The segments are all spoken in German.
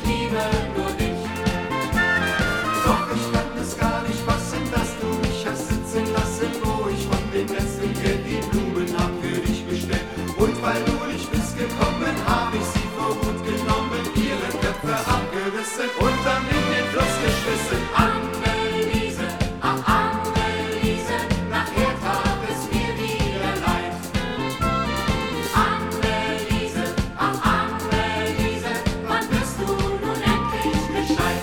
liebe nur dich. Doch ich kann es gar nicht fassen, dass du mich hast sitzen lassen, wo ich von dem letzten Geld die Blumen hab für dich bestellt. Und weil du nicht bist gekommen, hab ich sie vor Wut genommen, ihre Köpfe abgerissen und dann in den Fluss geschmissen. Anneliese, ach Anneliese, nachher tat es mir wieder leid. Anneliese, ach Anneliese, wann bist du nun endlich gescheit?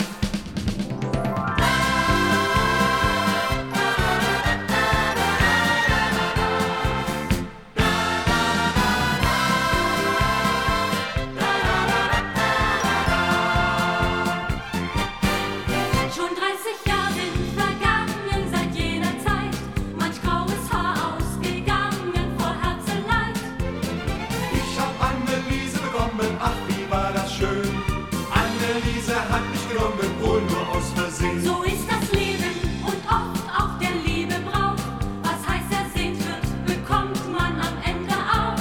Schon 30 Jahre sind vergangen seit jener Zeit, manch graues Haar ausgegangen vor Herzeleid. Ich hab Anneliese bekommen, ach wie war das schön. Anneliese hat mich genommen, wohl nur aus Versehen. So ist das Leben und oft auch der Liebe Brauch. Was heiß ersehnt wird, bekommt man am Ende auch.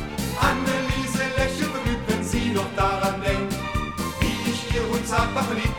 Anneliese lächelt vergnügt, wenn sie noch daran denkt, wie ich ihr und sag, mach verliebt